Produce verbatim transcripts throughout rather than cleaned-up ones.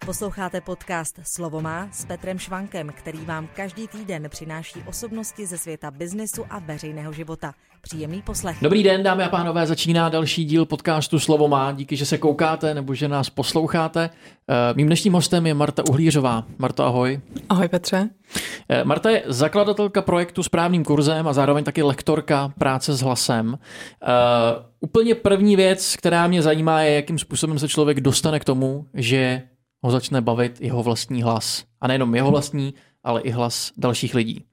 Posloucháte podcast Slovo má s Petrem Švankem, který vám každý týden přináší osobnosti ze světa biznesu a veřejného života. Příjemný poslech. Dobrý den, dámy a pánové, začíná další díl podcastu Slovo má. Díky, že se koukáte nebo že nás posloucháte. Mým dnešním hostem je Marta Uhlířová. Marto, ahoj. Ahoj, Petře. Marta je zakladatelka projektu Správným kurzem a zároveň taky lektorka práce s hlasem. Uh, úplně první věc, která mě zajímá, je, jakým způsobem se člověk dostane k tomu, že ho začne bavit jeho vlastní hlas. A nejenom jeho vlastní, ale i hlas dalších lidí.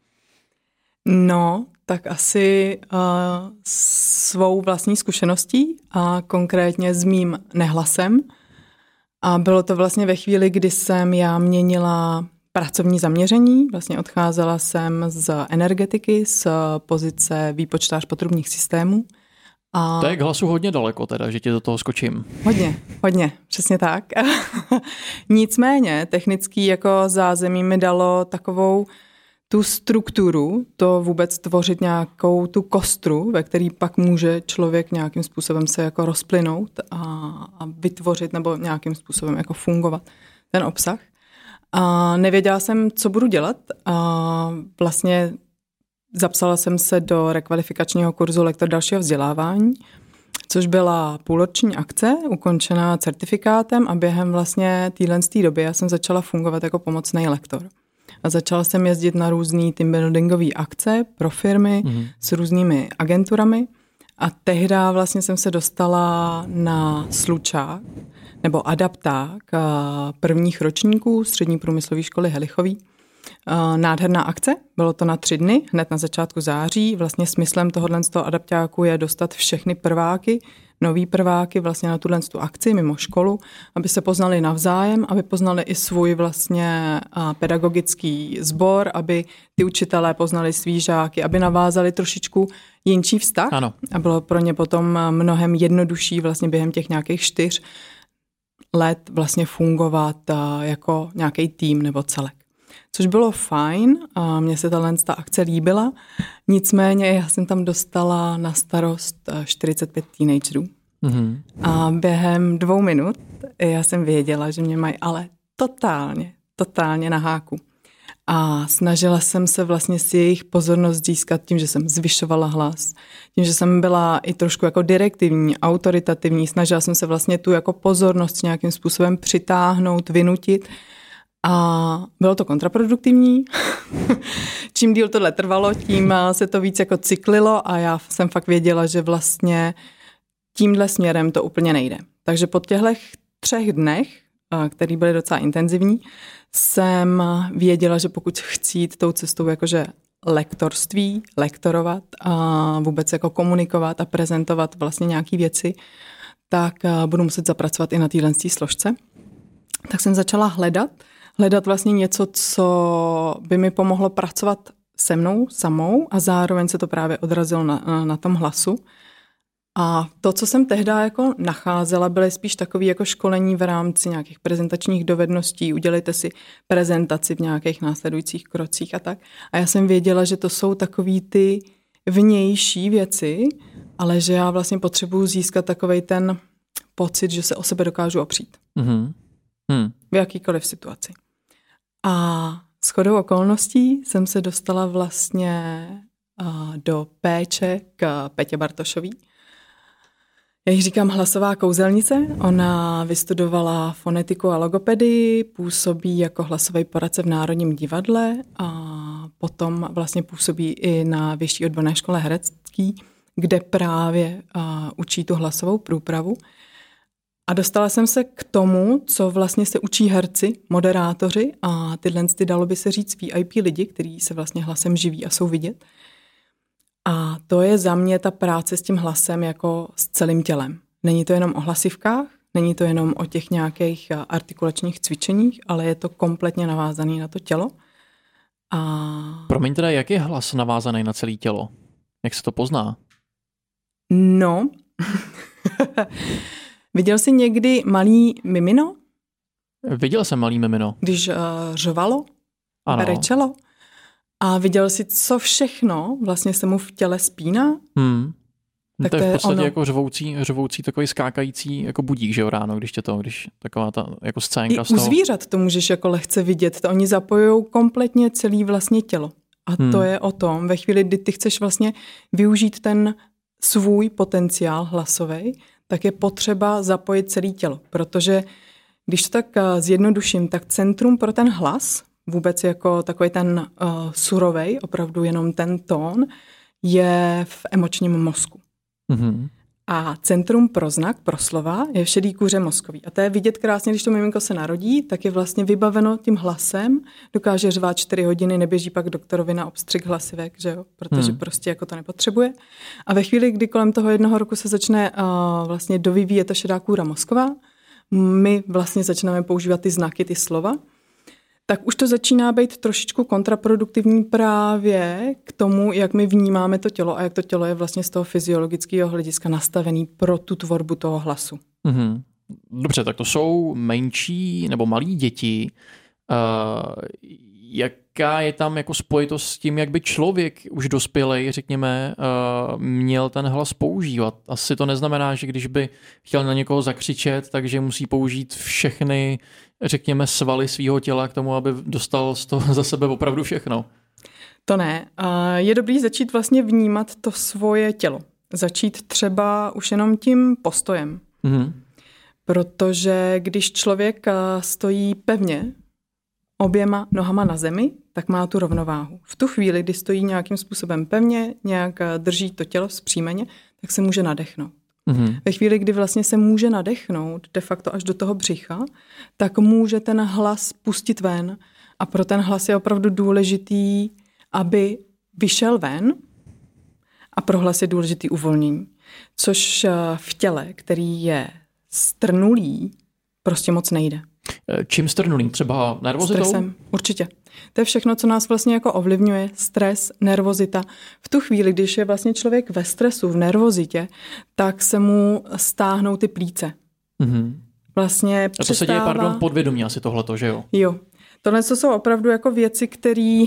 No, tak asi uh, svou vlastní zkušeností a konkrétně s mým nehlasem. A bylo to vlastně ve chvíli, kdy jsem já měnila pracovní zaměření. Vlastně odcházela jsem z energetiky, z pozice výpočtář potrubních systémů. A to je k hlasu hodně daleko teda, že ti do toho skočím. Hodně, hodně, přesně tak. Nicméně technický jako zázemí mi dalo takovou tu strukturu, to vůbec tvořit nějakou tu kostru, ve který pak může člověk nějakým způsobem se jako rozplynout a, a vytvořit nebo nějakým způsobem jako fungovat ten obsah. A nevěděla jsem, co budu dělat. A vlastně zapsala jsem se do rekvalifikačního kurzu lektor dalšího vzdělávání, což byla půlroční akce, ukončená certifikátem a během vlastně téhle doby já jsem začala fungovat jako pomocný lektor. A začala jsem jezdit na různý team buildingové akce pro firmy mm. s různými agenturami a tehdy vlastně jsem se dostala na slučák nebo adapták prvních ročníků střední průmyslové školy Helichový. Nádherná akce, bylo to na tři dny, hned na začátku září. Vlastně smyslem tohohle z toho adaptáku je dostat všechny prváky, nový prváky vlastně na tuhle tu akci mimo školu, aby se poznali navzájem, aby poznali i svůj vlastně pedagogický sbor, aby ty učitelé poznali svý žáky, aby navázali trošičku jinčí vztah. Ano. A bylo pro ně potom mnohem jednodušší vlastně během těch nějakých čtyř let vlastně fungovat jako nějaký tým nebo celek. Což bylo fajn a mně se ta akce líbila, nicméně já jsem tam dostala na starost čtyřicet pět teenagerů. Mm-hmm. A během dvou minut já jsem věděla, že mě mají ale totálně, totálně na háku. A snažila jsem se vlastně si jejich pozornost získat tím, že jsem zvyšovala hlas, tím, že jsem byla i trošku jako direktivní, autoritativní, snažila jsem se vlastně tu jako pozornost nějakým způsobem přitáhnout, vynutit. A bylo to kontraproduktivní. Čím díl tohle trvalo, tím se to víc jako cyklilo a já jsem fakt věděla, že vlastně tímhle směrem to úplně nejde. Takže po těchto třech dnech, který byly docela intenzivní, jsem věděla, že pokud chci jít tou cestou jakože lektorství, lektorovat a vůbec jako komunikovat a prezentovat vlastně nějaké věci, tak budu muset zapracovat i na téhle složce. Tak jsem začala hledat, hledat vlastně něco, co by mi pomohlo pracovat se mnou samou a zároveň se to právě odrazilo na, na tom hlasu. A to, co jsem tehdy jako nacházela, byly spíš takové jako školení v rámci nějakých prezentačních dovedností, udělejte si prezentaci v nějakých následujících krocích a tak. A já jsem věděla, že to jsou takový ty vnější věci, ale že já vlastně potřebuji získat takovej ten pocit, že se o sebe dokážu opřít. Mm-hmm. Hmm. V jakýkoliv situaci. A shodou okolností jsem se dostala vlastně uh, do péče k Petě Bartošový. Já jí říkám hlasová kouzelnice. Ona vystudovala fonetiku a logopedii, působí jako hlasový poradce v Národním divadle a potom vlastně působí i na Vyšší odborné škole herecký, kde právě uh, učí tu hlasovou průpravu. A dostala jsem se k tomu, co vlastně se učí herci, moderátoři a tyhle, ty dalo by se říct V I P lidi, kteří se vlastně hlasem živí a jsou vidět. A to je za mě ta práce s tím hlasem jako s celým tělem. Není to jenom o hlasivkách, není to jenom o těch nějakých artikulačních cvičeních, ale je to kompletně navázané na to tělo. A... Promiň teda, jak je hlas navázaný na celé tělo? Jak se to pozná? No... Viděl jsi někdy malý mimino? Viděl jsem malý mimino. Když uh, řvalo, brečelo. A viděl jsi, co všechno vlastně se mu v těle spíná? Hmm. Tak to je v podstatě je jako řvoucí, řvoucí takový skákající jako budík, že jo, ráno, když tě to, když taková ta jako scénka I z toho. U zvířat to můžeš jako lehce vidět, to oni zapojují kompletně celý vlastně tělo. A to hmm. je o tom, ve chvíli, kdy ty chceš vlastně využít ten svůj potenciál hlasový, tak je potřeba zapojit celé tělo, protože když to tak zjednoduším, tak centrum pro ten hlas, vůbec jako takový ten uh, surovej, opravdu jenom ten tón, je v emočním mozku. Mm-hmm. A centrum pro znak, pro slova, je v šedý kůře mozkový. A to je vidět krásně, když to miminko se narodí, tak je vlastně vybaveno tím hlasem, dokáže řvát čtyři hodiny, neběží pak doktorovi na obstřik hlasivek, že jo? Protože hmm. prostě jako to nepotřebuje. A ve chvíli, kdy kolem toho jednoho roku se začne uh, vlastně dovyvíjet ta šedá kůra mozková, my vlastně začneme používat ty znaky, ty slova, tak už to začíná být trošičku kontraproduktivní právě k tomu, jak my vnímáme to tělo a jak to tělo je vlastně z toho fyziologického hlediska nastavený pro tu tvorbu toho hlasu. Mm-hmm. Dobře, tak to jsou menší nebo malí děti. Uh, jaká je tam jako spojitost s tím, jak by člověk už dospělej, řekněme, uh, měl ten hlas používat? Asi to neznamená, že když by chtěl na někoho zakřičet, takže musí použít všechny, řekněme, svaly svého těla k tomu, aby dostal z toho za sebe opravdu všechno. To ne. Je dobrý začít vlastně vnímat to svoje tělo. Začít třeba už jenom tím postojem. Mm-hmm. Protože když člověk stojí pevně oběma nohama na zemi, tak má tu rovnováhu. V tu chvíli, kdy stojí nějakým způsobem pevně, nějak drží to tělo vzpřímeně, tak se může nadechnout. Mm-hmm. Ve chvíli, kdy vlastně se může nadechnout de facto až do toho břicha, tak může ten hlas pustit ven. A pro ten hlas je opravdu důležitý, aby vyšel ven, a pro hlas je důležitý uvolnění. Což v těle, který je strnulý, prostě moc nejde. Čím strnulý? Třeba nervozitou? Stresem, určitě. To je všechno, co nás vlastně jako ovlivňuje. Stres, nervozita. V tu chvíli, když je vlastně člověk ve stresu, v nervozitě, tak se mu stáhnou ty plíce. Mm-hmm. Vlastně a to se děje, pardon, podvědomě asi tohleto, že jo? Jo. Tohle jsou opravdu jako věci, které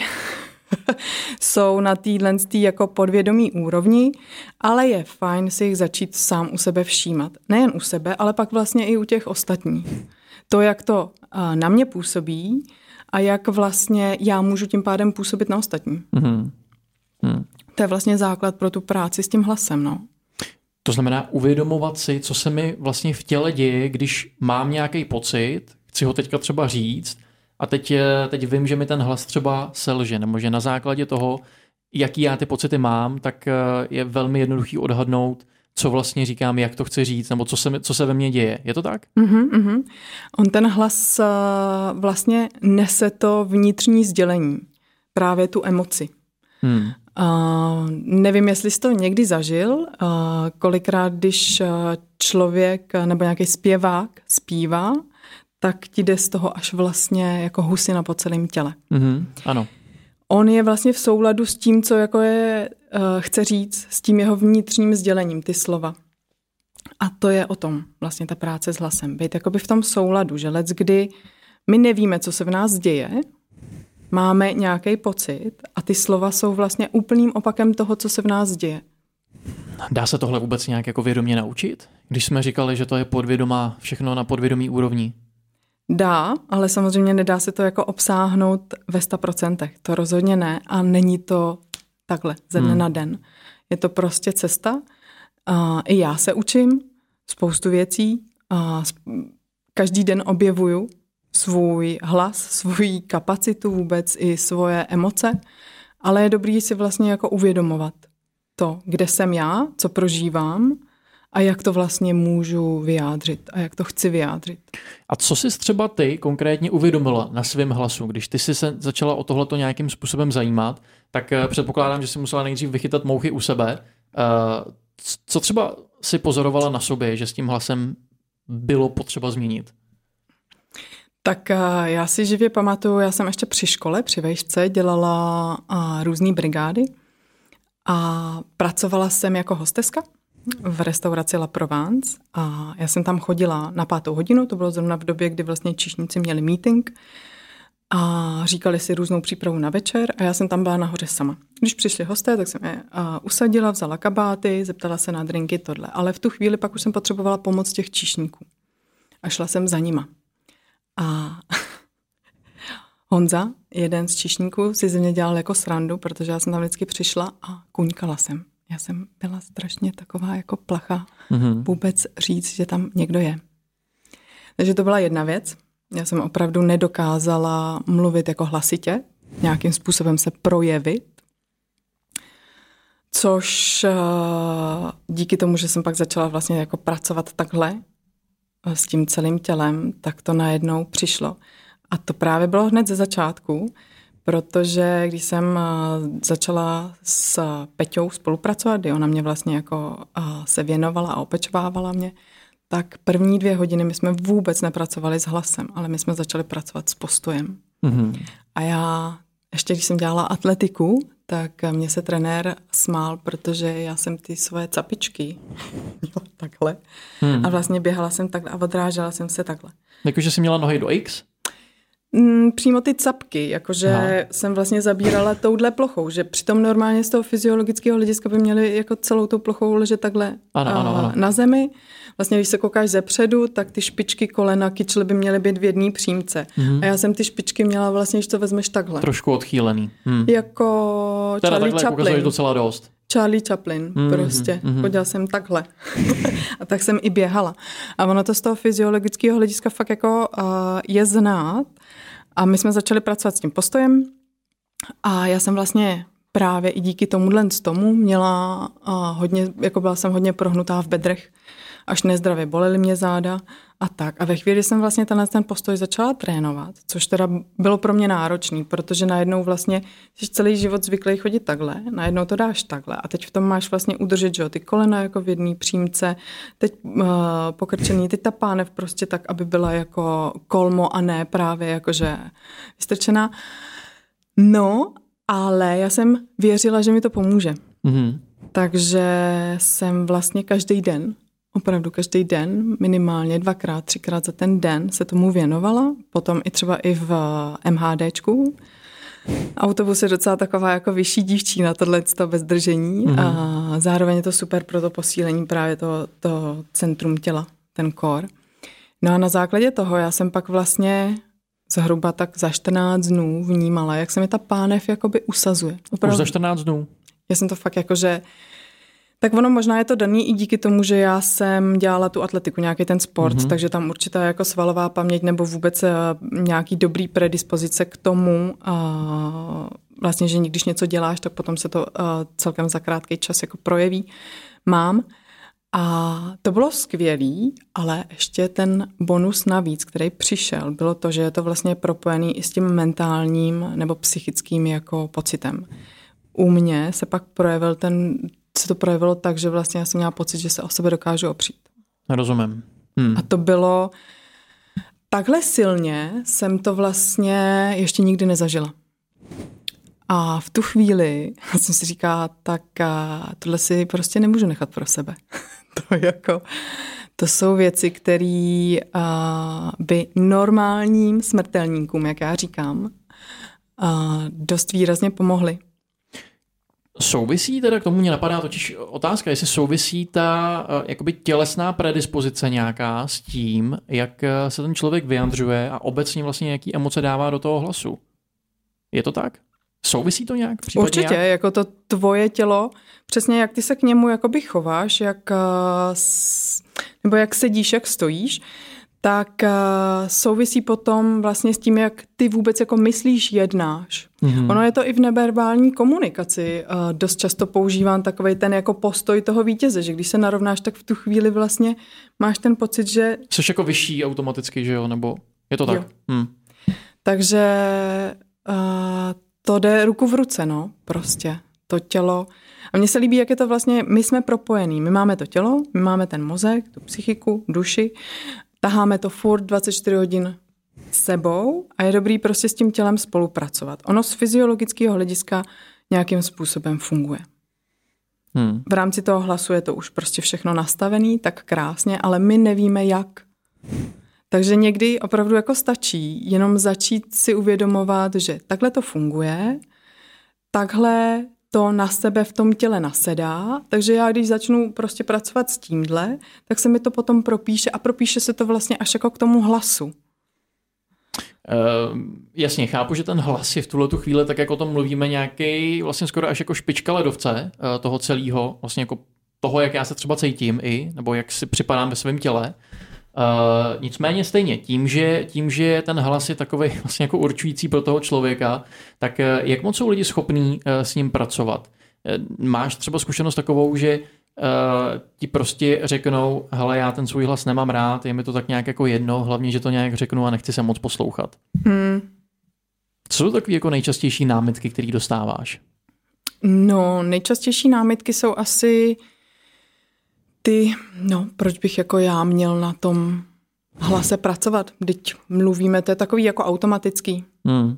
jsou na téhle jako podvědomí úrovni, ale je fajn si jich začít sám u sebe všímat. Nejen u sebe, ale pak vlastně i u těch ostatních. To, jak to na mě působí a jak vlastně já můžu tím pádem působit na ostatní. Mm-hmm. Mm. To je vlastně základ pro tu práci s tím hlasem, no. To znamená uvědomovat si, co se mi vlastně v těle děje, když mám nějaký pocit, chci ho teďka třeba říct a teď, teď vím, že mi ten hlas třeba selže, nebo že na základě toho, jaký já ty pocity mám, tak je velmi jednoduchý odhadnout, co vlastně říkám, jak to chci říct, nebo co se, co se ve mně děje. Je to tak? Mm-hmm, mm-hmm. On ten hlas uh, vlastně nese to vnitřní sdělení, právě tu emoci. Hmm. Uh, nevím, jestli jsi to někdy zažil, uh, kolikrát, když uh, člověk nebo nějaký zpěvák zpívá, tak ti jde z toho až vlastně jako husina po celém těle. Mm-hmm, ano. On je vlastně v souladu s tím, co jako je, uh, chce říct, s tím jeho vnitřním sdělením, ty slova. A to je o tom, vlastně ta práce s hlasem. Být jakoby v tom souladu, že leckdy my nevíme, co se v nás děje, máme nějaký pocit a ty slova jsou vlastně úplným opakem toho, co se v nás děje. Dá se tohle vůbec nějak jako vědomě naučit? Když jsme říkali, že to je podvědomá, všechno na podvědomí úrovni. Dá, ale samozřejmě nedá se to jako obsáhnout ve sto procent. To rozhodně ne a není to takhle ze dne hmm. na den. Je to prostě cesta. A i já se učím spoustu věcí. A každý den objevuju svůj hlas, svou kapacitu vůbec i svoje emoce, ale je dobrý si vlastně jako uvědomovat to, kde jsem já, co prožívám a jak to vlastně můžu vyjádřit a jak to chci vyjádřit. A co jsi třeba ty konkrétně uvědomila na svém hlasu, když ty jsi se začala o tohleto nějakým způsobem zajímat, tak předpokládám, že jsi musela nejdřív vychytat mouchy u sebe. Co třeba si pozorovala na sobě, že s tím hlasem bylo potřeba změnit? Tak já si živě pamatuju, já jsem ještě při škole, při vejšce, dělala různý brigády a pracovala jsem jako hosteska v restauraci La Provence a já jsem tam chodila na pátou hodinu, to bylo zrovna v době, kdy vlastně číšníci měli meeting a říkali si různou přípravu na večer a já jsem tam byla nahoře sama. Když přišli hosté, tak jsem je usadila, vzala kabáty, zeptala se na drinky, tohle. Ale v tu chvíli pak už jsem potřebovala pomoc těch číšníků. A šla jsem za nima. A Honza, jeden z číšníků, si ze mě dělal jako srandu, protože já jsem tam vždycky přišla a kuňkala jsem. Já jsem byla strašně taková jako placha mm-hmm. vůbec říct, že tam někdo je. Takže to byla jedna věc. Já jsem opravdu nedokázala mluvit jako hlasitě, nějakým způsobem se projevit, což díky tomu, že jsem pak začala vlastně jako pracovat takhle s tím celým tělem, tak to najednou přišlo. A to právě bylo hned ze začátku, protože když jsem začala s Peťou spolupracovat, kdy ona mě vlastně jako se věnovala a opečovávala mě, tak první dvě hodiny my jsme vůbec nepracovali s hlasem, ale my jsme začali pracovat s postojem. Mm-hmm. A já, ještě když jsem dělala atletiku, tak mě se trenér smál, protože já jsem ty svoje capičky měla takhle. Hmm. A vlastně běhala jsem takhle a odrážela jsem se takhle. Jakože jsi měla nohy do X? Mm, přímo ty capky, jakože Aha. jsem vlastně zabírala touhle plochou, že přitom normálně z toho fyziologického hlediska by měli jako celou tou plochou ležet takhle ano, ano, ano. na zemi. Vlastně když se koukáš zepředu, tak ty špičky kolena, kyčle by měly být v jedné přímce. Mm-hmm. A já jsem ty špičky měla vlastně, když to vezmeš takhle. Trošku odchýlený. Hmm. Jako teda Charlie takhle Chaplin. docela dost. Charlie Chaplin, mm-hmm, prostě. Mm-hmm. Chodila jsem takhle. A tak jsem i běhala. A ono to z toho fyziologického hlediska fakt jako uh, je znát. A my jsme začali pracovat s tím postojem a já jsem vlastně právě i díky tomuhle z tomu měla uh, hodně, jako byla jsem hodně prohnutá v bedrech, až nezdravě bolely mě záda a tak. A ve chvíli jsem vlastně tenhle ten postoj začala trénovat, což teda bylo pro mě náročný, protože najednou vlastně jsi celý život zvyklý chodit takhle, najednou to dáš takhle a teď v tom máš vlastně udržet, že jo, ty kolena jako v jedné přímce, teď uh, pokrčený, teď ta pánev prostě tak, aby byla jako kolmo a ne právě jakože vystrčená. No, ale já jsem věřila, že mi to pomůže. Mm-hmm. Takže jsem vlastně každý den Opravdu každý den, minimálně dvakrát, třikrát za ten den se tomu věnovala, potom i třeba i v MHDčku. Autobus je docela taková jako vyšší dívčí na tohle bez držení mm-hmm. a zároveň je to super pro to posílení právě to, to centrum těla, ten core. No a na základě toho já jsem pak vlastně zhruba tak za čtrnáct dnů vnímala, jak se mi ta pánev jakoby usazuje. Opravdu. Už za čtrnáct dnů? Já jsem to fakt jakože... Tak ono možná je to daný i díky tomu, že já jsem dělala tu atletiku, nějaký ten sport, mm-hmm. takže tam určitá jako svalová paměť nebo vůbec nějaký dobrý predispozice k tomu, a vlastně, že když něco děláš, tak potom se to celkem za krátký čas jako projeví. Mám. A to bylo skvělý, ale ještě ten bonus navíc, který přišel, bylo to, že je to vlastně propojený i s tím mentálním nebo psychickým jako pocitem. U mě se pak projevil ten se to projevilo tak, že vlastně já jsem měla pocit, že se o sebe dokážu opřít. Rozumím. Hmm. A to bylo takhle silně, jsem to vlastně ještě nikdy nezažila. A v tu chvíli jsem si říkala, tak tohle si prostě nemůžu nechat pro sebe. to, jako, to jsou věci, které by normálním smrtelníkům, jak já říkám, dost výrazně pomohly. Souvisí teda, k tomu mě napadá totiž otázka, jestli souvisí ta jakoby tělesná predispozice nějaká s tím, jak se ten člověk vyjadřuje a obecně vlastně jaký emoce dává do toho hlasu. Je to tak? Souvisí to nějak? Určitě, nějak? Jako to tvoje tělo, přesně jak ty se k němu jakoby chováš, jak, nebo jak sedíš, jak stojíš, tak uh, souvisí potom vlastně s tím, jak ty vůbec jako myslíš, jednáš. Mm-hmm. Ono je to i v neverbální komunikaci. Uh, dost často používám takovej ten jako postoj toho vítěze, že když se narovnáš, tak v tu chvíli vlastně máš ten pocit, že... Jsi jako vyšší automaticky, že jo? Nebo je to tak? Jo. Hmm. Takže uh, to jde ruku v ruce, no, prostě. To tělo... A mně se líbí, jak je to vlastně... My jsme propojení. My máme to tělo, my máme ten mozek, tu psychiku, duši. Taháme to furt dvacet čtyři hodin sebou a je dobrý prostě s tím tělem spolupracovat. Ono z fyziologického hlediska nějakým způsobem funguje. Hmm. V rámci toho hlasu je to už prostě všechno nastavený, tak krásně, ale my nevíme jak. Takže někdy opravdu jako stačí jenom začít si uvědomovat, že takhle to funguje, takhle to na sebe v tom těle nasedá, takže já když začnu prostě pracovat s tímhle, tak se mi to potom propíše a propíše se to vlastně až jako k tomu hlasu. Uh, jasně, chápu, že ten hlas je v tuhletu chvíli, tak jako o tom mluvíme, nějaký vlastně skoro až jako špička ledovce uh, toho celého, vlastně jako toho, jak já se třeba cítím i, nebo jak si připadám ve svém těle. Uh, nicméně stejně, tím že, tím, že ten hlas je takový vlastně jako určující pro toho člověka, tak uh, jak moc jsou lidi schopní uh, s ním pracovat? Uh, máš třeba zkušenost takovou, že Uh, ti prostě řeknou, hele, já ten svůj hlas nemám rád, je mi to tak nějak jako jedno, hlavně, že to nějak řeknu a nechci se moc poslouchat. Hmm. Co jsou takové jako nejčastější námitky, které dostáváš? No, nejčastější námitky jsou asi ty, no, proč bych jako já měl na tom hlase pracovat, teď mluvíme, to je takový jako automatický. Hmm.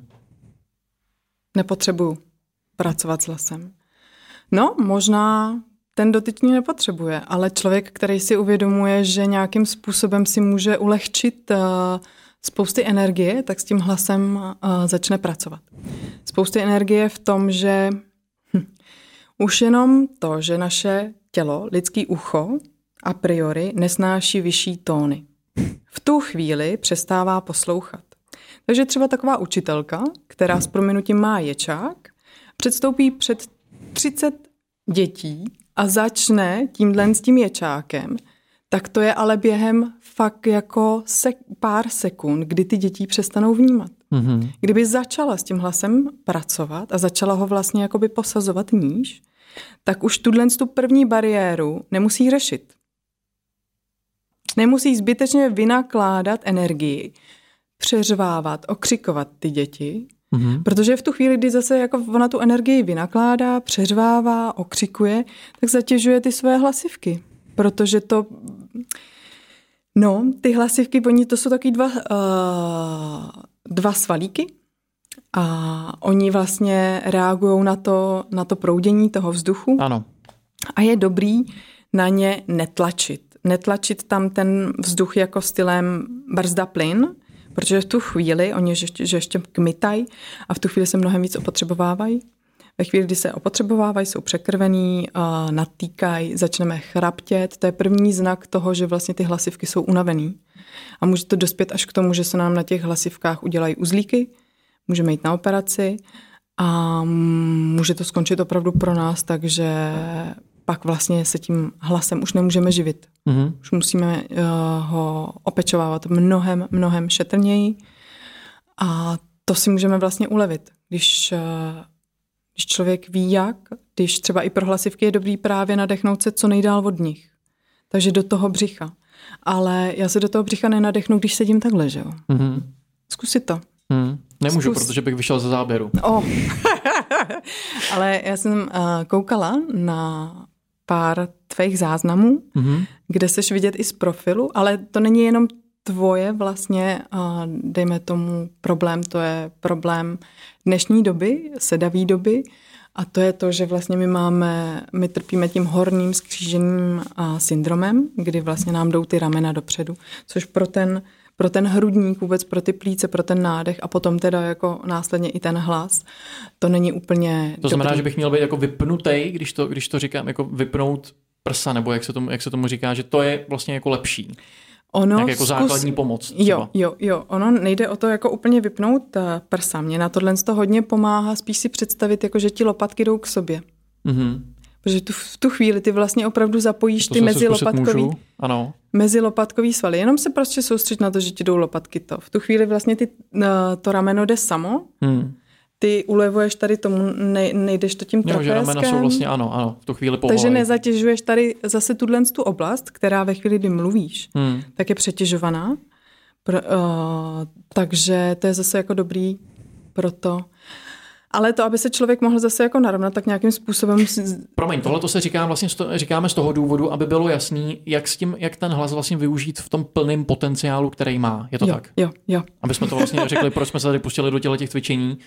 Nepotřebuju pracovat s hlasem. No, možná ten dotyčný nepotřebuje, ale člověk, který si uvědomuje, že nějakým způsobem si může ulehčit uh, spousty energie, tak s tím hlasem uh, začne pracovat. Spousty energie v tom, že hm, už jenom to, že naše tělo, lidský ucho a priori nesnáší vyšší tóny. V tu chvíli přestává poslouchat. Takže třeba taková učitelka, která s prominutím má ječák, předstoupí před třicet dětí a začne tímhle s tím ječákem, tak to je ale během fakt jako sek- pár sekund, kdy ty děti přestanou vnímat. Mm-hmm. Kdyby začala s tím hlasem pracovat a začala ho vlastně jakoby posazovat níž, tak už tuhle tu první bariéru nemusí řešit. Nemusí zbytečně vynakládat energii, přeřvávat, okřikovat ty děti, mm-hmm. protože v tu chvíli, kdy zase jako ona tu energii vynakládá, přeřvává, okřikuje, tak zatěžuje ty své hlasivky. Protože to, no, ty hlasivky, oni to jsou taky dva, uh, dva svalíky a oni vlastně reagují na to, na to proudění toho vzduchu. Ano. A je dobrý na ně netlačit. Netlačit tam ten vzduch jako stylem brzda plyn, protože v tu chvíli, oni že ještě, že ještě kmitají a v tu chvíli se mnohem víc opotřebovávají. Ve chvíli, kdy se opotřebovávají, jsou překrvený, uh, natýkají, začneme chraptět. To je první znak toho, že vlastně ty hlasivky jsou unavený. A může to dospět až k tomu, že se nám na těch hlasivkách udělají uzlíky, můžeme jít na operaci a může to skončit opravdu pro nás, takže pak vlastně se tím hlasem už nemůžeme živit. Mm-hmm. Už musíme uh, ho opečovávat mnohem, mnohem šetrněji a to si můžeme vlastně ulevit, když, uh, když člověk ví jak, když třeba i pro hlasivky je dobrý právě nadechnout se co nejdál od nich. Takže do toho břicha. Ale já se do toho břicha nenadechnu, když sedím takhle, že jo? Mm-hmm. Zkusit to. Mm. Nemůžu, Zkus. protože bych vyšel ze záběru. Oh. Ale já jsem uh, koukala na pár tvých záznamů, mm-hmm. kde seš vidět i z profilu, ale to není jenom tvoje vlastně, dejme tomu problém, to je problém dnešní doby, sedavý doby a to je to, že vlastně my máme, my trpíme tím horním skříženým syndromem, kdy vlastně nám jdou ty ramena dopředu, což pro ten, pro ten hrudník, vůbec pro ty plíce, pro ten nádech a potom teda jako následně i ten hlas, to není úplně To znamená, dobrý. že bych měl být jako vypnutej, když to, když to říkám, jako vypnout prsa, nebo jak se tomu, jak se tomu říká, že to je vlastně jako lepší. Ono jako zkus... základní pomoc. Třeba. Jo, jo, jo. Ono nejde o to jako úplně vypnout prsa. Mě na tohle to hodně pomáhá spíš si představit, jako že ti lopatky jdou k sobě. Mm-hmm. Protože tu, v tu chvíli ty vlastně opravdu zapojíš to ty mezilopatkový, ano. mezilopatkový svaly. Jenom se prostě soustřeď na to, že ti jdou lopatky to. V tu chvíli vlastně ty, to rameno jde samo. Hmm. Ty ulevuješ tady tomu, ne, nejdeš to tím trapézkem. Jo, že ramena jsou vlastně, ano, ano, v tu chvíli povolej. Takže nezatěžuješ tady zase tuhle tu oblast, která ve chvíli, kdy mluvíš, hmm. tak je přetěžovaná. Pro, uh, takže to je zase jako dobrý pro to. Ale to, aby se člověk mohl zase jako narovnat, tak nějakým způsobem... Promiň, tohle to se říká vlastně, říkáme z toho důvodu, aby bylo jasný, jak, s tím, jak ten hlas vlastně využít v tom plném potenciálu, který má. Je to jo, tak? Jo, jo. Aby jsme to vlastně řekli, proč jsme se tady pustili do těch cvičení.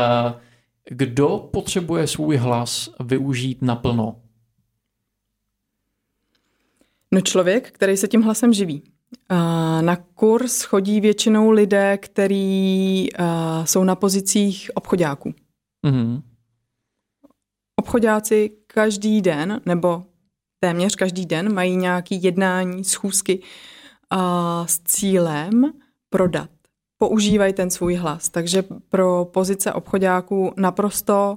Kdo potřebuje svůj hlas využít naplno? No člověk, který se tím hlasem živí. Na kurz chodí většinou lidé, kteří jsou na pozicích obchoďáků. Mm-hmm. Obchoďáci každý den, nebo téměř každý den, mají nějaké jednání, schůzky s cílem prodat. Používají ten svůj hlas. Takže pro pozice obchoďáků naprosto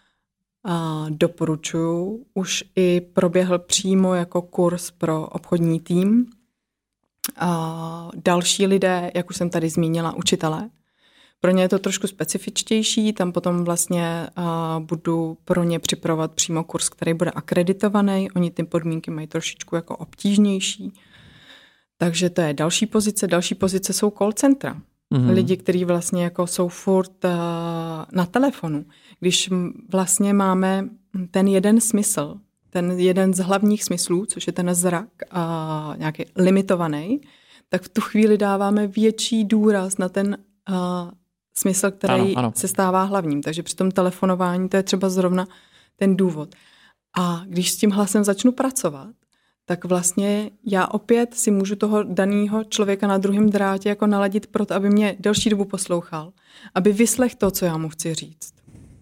doporučuju. Už i proběhl přímo jako kurz pro obchodní tým. A další lidé, jak už jsem tady zmínila, učitelé. Pro ně je to trošku specifičtější, tam potom vlastně uh, budu pro ně připravovat přímo kurz, který bude akreditovaný. Oni ty podmínky mají trošičku jako obtížnější. Takže to je další pozice. Další pozice jsou call centra. Mm-hmm. Lidi, kteří vlastně jako jsou furt uh, na telefonu. Když vlastně máme ten jeden smysl, ten jeden z hlavních smyslů, což je ten zrak a nějaký limitovaný, tak v tu chvíli dáváme větší důraz na ten uh, smysl, který ano, ano. se stává hlavním. Takže při tom telefonování to je třeba zrovna ten důvod. A když s tím hlasem začnu pracovat, tak vlastně já opět si můžu toho daného člověka na druhém drátě jako naladit proto, aby mě delší dobu poslouchal, aby vyslechl to, co já mu chci říct.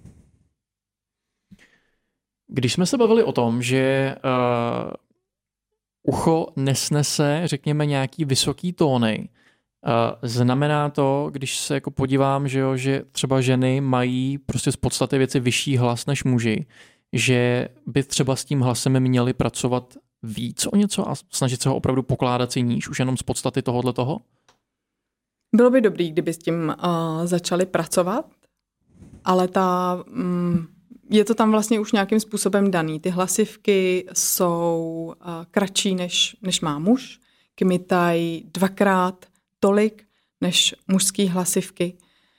Když jsme se bavili o tom, že uh, ucho nesnese, řekněme, nějaký vysoký tóny, uh, znamená to, když se jako podívám, že, jo, že třeba ženy mají prostě z podstaty věci vyšší hlas než muži, že by třeba s tím hlasem měli pracovat víc o něco a snažit se ho opravdu pokládat si níž, už jenom z podstaty tohohle toho? Bylo by dobrý, kdyby s tím uh, začali pracovat, ale ta... Um, Je to tam vlastně už nějakým způsobem daný. Ty hlasivky jsou uh, kratší, než, než má muž. Kmitají dvakrát tolik, než mužský hlasivky.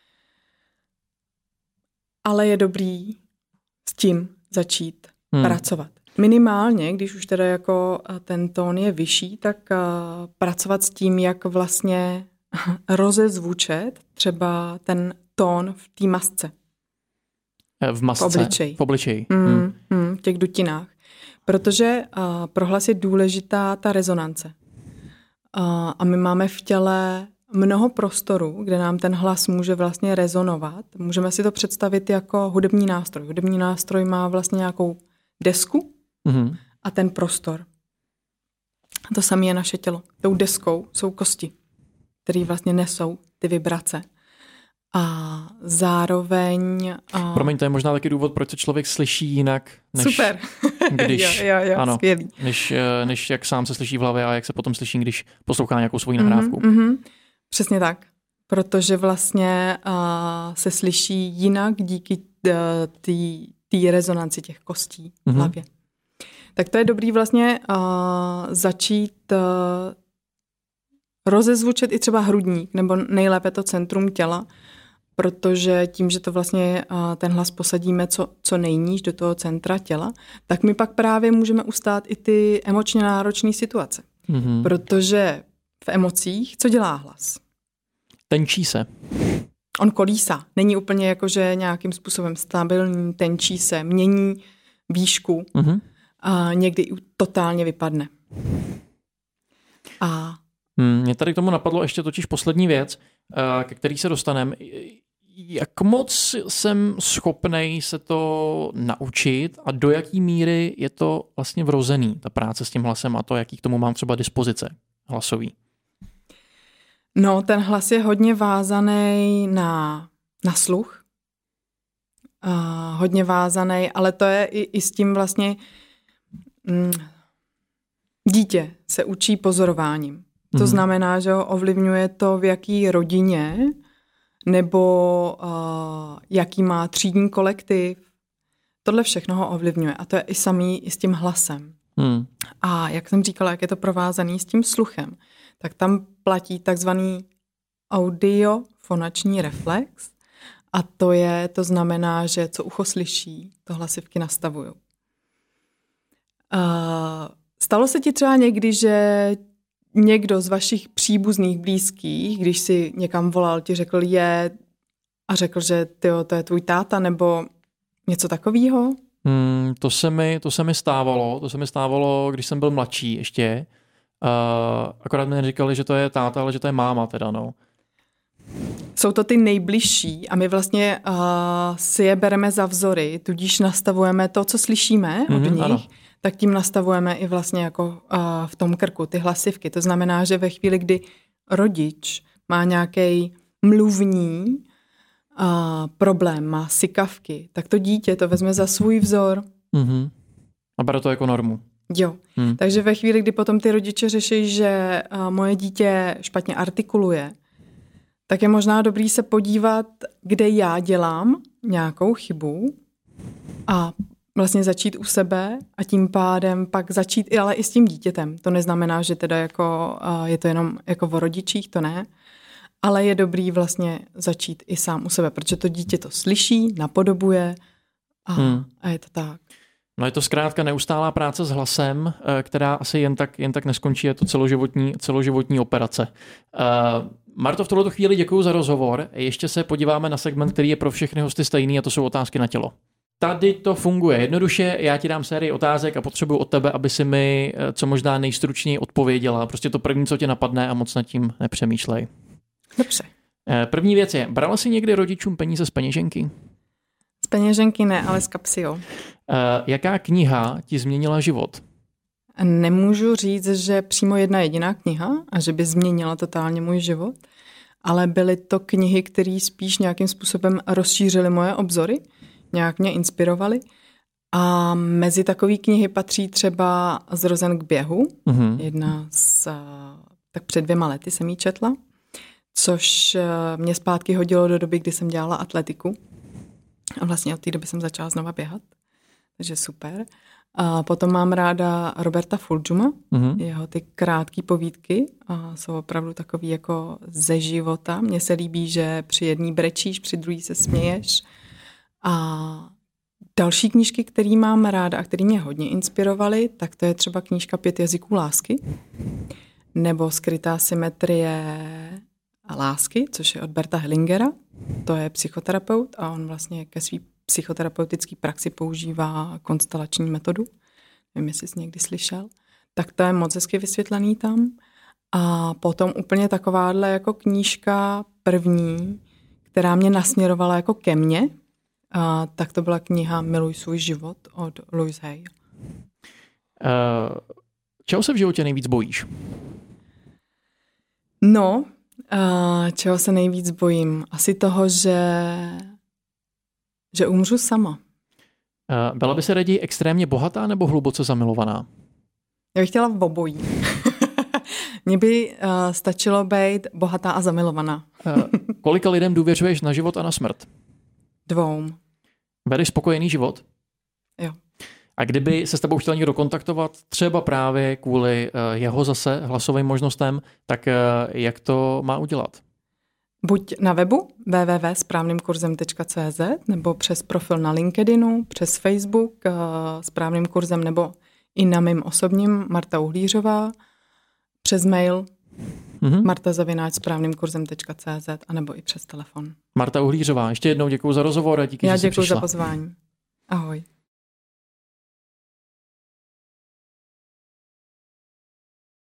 Ale je dobrý s tím začít hmm. pracovat. Minimálně, když už teda jako ten tón je vyšší, tak uh, pracovat s tím, jak vlastně rozezvučet třeba ten tón v té masce. V masce? V obličeji. V obličeji. Mm, hmm. mm, v těch dutinách. Protože uh, pro hlas je důležitá ta rezonance. Uh, a my máme v těle mnoho prostoru, kde nám ten hlas může vlastně rezonovat. Můžeme si to představit jako hudební nástroj. Hudební nástroj má vlastně nějakou desku mm-hmm. a ten prostor. A to samé je naše tělo. Tou deskou jsou kosti, které vlastně nesou ty vibrace. A zároveň... A... Promiň, to je možná taky důvod, proč se člověk slyší jinak, než, Super. když, jo, jo, jo, ano, skvělý. než, než jak sám se slyší v hlavě a jak se potom slyší, když poslouchá nějakou svoji nahrávku. Mm-hmm, mm-hmm. Přesně tak. Protože vlastně uh, se slyší jinak díky té rezonanci těch kostí mm-hmm. v hlavě. Tak to je dobrý vlastně uh, začít uh, rozezvučet i třeba hrudník, nebo nejlépe to centrum těla, protože tím, že to vlastně ten hlas posadíme co, co nejníž do toho centra těla, tak my pak právě můžeme ustát i ty emočně náročné situace. Mm-hmm. Protože v emocích, co dělá hlas? Tenčí se. On kolísá. Není úplně jakože nějakým způsobem stabilní, tenčí se, mění výšku mm-hmm. a někdy totálně vypadne. A Hmm, mě tady k tomu napadlo ještě totiž poslední věc, ke který se dostaneme. Jak moc jsem schopnej se to naučit a do jaký míry je to vlastně vrozený, ta práce s tím hlasem a to, jaký k tomu mám třeba dispozice hlasový? No, ten hlas je hodně vázaný na, na sluch. Uh, hodně vázaný, ale to je i, i s tím vlastně mm, dítě se učí pozorováním. To znamená, že ho ovlivňuje to, v jaký rodině nebo uh, jaký má třídní kolektiv. Tohle všechno ho ovlivňuje a to je i samý i s tím hlasem. Hmm. A jak jsem říkala, jak je to provázaný s tím sluchem, tak tam platí takzvaný audiofonační reflex a to je, to znamená, že co ucho slyší, to hlasivky nastavují. Uh, stalo se ti třeba někdy, že někdo z vašich příbuzných, blízkých, když si někam volal, ti řekl je a řekl, že tyjo, to je tvůj táta nebo něco takového? Hmm, to, se mi, to se mi stávalo. To se mi stávalo, když jsem byl mladší ještě. akorát mi neříkali, že to je táta, ale že to je máma teda, no. Jsou to ty nejbližší a my vlastně uh, si je bereme za vzory, tudíž nastavujeme to, co slyšíme od mm-hmm, nich, ano. tak tím nastavujeme i vlastně jako uh, v tom krku ty hlasivky. To znamená, že ve chvíli, kdy rodič má nějaký mluvní uh, problém, má sykavky, tak to dítě to vezme za svůj vzor. Mm-hmm. A bere to jako normu. Jo, hmm. takže ve chvíli, kdy potom ty rodiče řeší, že uh, moje dítě špatně artikuluje, tak je možná dobrý se podívat, kde já dělám nějakou chybu a vlastně začít u sebe a tím pádem pak začít, ale i s tím dítětem. To neznamená, že teda jako, uh, je to jenom jako o rodičích, to ne, ale je dobrý vlastně začít i sám u sebe, protože to dítě to slyší, napodobuje a, hmm. a je to tak. No je to zkrátka neustálá práce s hlasem, která asi jen tak, jen tak neskončí, je to celoživotní, celoživotní operace. Uh, Marto, v tuto chvíli děkuji za rozhovor. Ještě se podíváme na segment, který je pro všechny hosty stejný, a to jsou otázky na tělo. Tady to funguje jednoduše, já ti dám sérii otázek a potřebuji od tebe, aby si mi co možná nejstručněji odpověděla. Prostě to první, co tě napadne, a moc nad tím nepřemýšlej. Dobře. První věc je, brala jsi někdy rodičům peníze z peněženky? Z peněženky ne, ale z kapsy jo. Jaká kniha ti změnila život? Nemůžu říct, že přímo jedna jediná kniha a že by změnila totálně můj život, ale byly to knihy, které spíš nějakým způsobem rozšířily moje obzory, nějak mě inspirovaly. A mezi takové knihy patří třeba Zrozen k běhu. Mm-hmm. Jedna z, tak před dvěma lety jsem ji četla, což mě zpátky hodilo do doby, kdy jsem dělala atletiku. A vlastně od té doby jsem začala znova běhat. Takže super. A potom mám ráda Roberta Fulghuma. Mm-hmm. Jeho ty krátké povídky a jsou opravdu takový jako ze života. Mně se líbí, že při jedný brečíš, při druhý se směješ. A další knížky, které mám ráda a které mě hodně inspirovaly, tak to je třeba knížka Pět jazyků lásky nebo Skrytá symetrie lásky, což je od Berta Hellingera. To je psychoterapeut a on vlastně ke svý psychoterapeutické praxi používá konstelační metodu. Nevím, jestli jsi někdy slyšel. Tak to je moc hezky vysvětlený tam. A potom úplně takováhle jako knížka první, která mě nasměrovala jako ke mně, a tak to byla kniha Miluj svůj život od Louise Hay. Uh, čeho se v životě nejvíc bojíš? No, uh, čeho se nejvíc bojím? Asi toho, že, že umřu sama. Uh, byla by se raději extrémně bohatá nebo hluboce zamilovaná? Já bych chtěla v obojí. Mně by uh, stačilo být bohatá a zamilovaná. uh, kolika lidem důvěřuješ na život a na smrt? Dvou. Vedeš spokojený život? Jo. A kdyby se s tebou chtěl někdo kontaktovat, třeba právě kvůli uh, jeho zase hlasovým možnostem, tak uh, jak to má udělat? Buď na webu w w w tečka správným kurzem tečka c z nebo přes profil na LinkedInu, přes Facebook uh, Správným kurzem nebo i na mým osobním Marta Uhlířová, přes mail mm-hmm. marta zavináč správným kurzem tečka c z anebo i přes telefon. Marta Uhlířová, ještě jednou děkuji za rozhovor a díky, Já že jsi děkuji přišla. za pozvání. Ahoj.